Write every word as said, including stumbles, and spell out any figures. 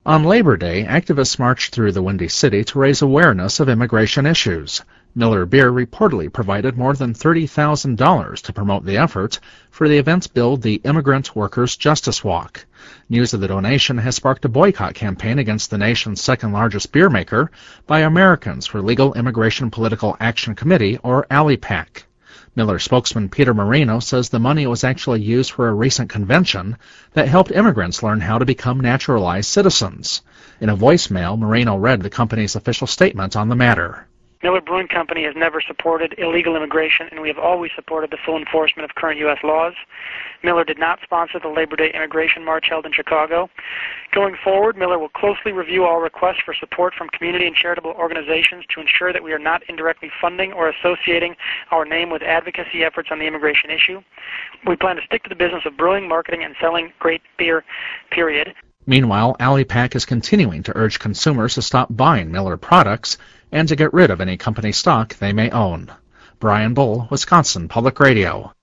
On Labor Day, activists marched through the Windy City to raise awareness of immigration issues. Miller Beer reportedly provided more than thirty thousand dollars to promote the effort for the events billed the Immigrant Workers Justice Walk. News of the donation has sparked a boycott campaign against the nation's second-largest beer maker by Americans for Legal Immigration Political Action Committee, or ALIPAC. Miller spokesman Peter Marino says the money was actually used for a recent convention that helped immigrants learn how to become naturalized citizens. In a voicemail, Marino read the company's official statement on the matter. Miller Brewing Company has never supported illegal immigration, and we have always supported the full enforcement of current U S laws. Miller did not sponsor the Labor Day Immigration March held in Chicago. Going forward, Miller will closely review all requests for support from community and charitable organizations to ensure that we are not indirectly funding or associating our name with advocacy efforts on the immigration issue. We plan to stick to the business of brewing, marketing, and selling great beer, period. Meanwhile, ALIPAC is continuing to urge consumers to stop buying Miller products and to get rid of any company stock they may own. Brian Bull, Wisconsin Public Radio.